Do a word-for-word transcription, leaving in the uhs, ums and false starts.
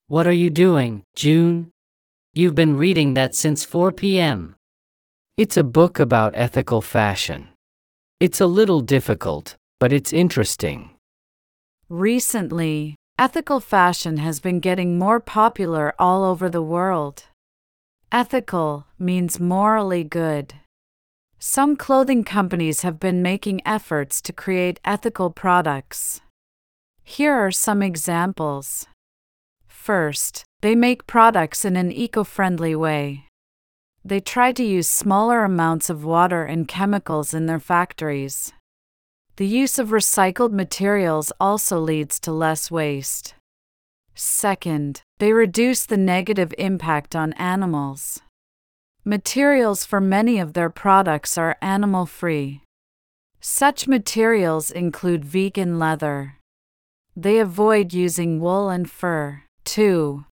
What are you doing, June? You've been reading that since four p m It's a book about ethical fashion. It's a little difficult, but it's interesting. Recently, ethical fashion has been getting more popular all over the world. Ethical means morally good. Some clothing companies have been making efforts to create ethical products. Here are some examples. First, they make products in an eco-friendly way. They try to use smaller amounts of water and chemicals in their factories. The use of recycled materials also leads to less waste. Second, they reduce the negative impact on animals. Materials for many of their products are animal-free. Such materials include vegan leather. They avoid using wool and fur. Two,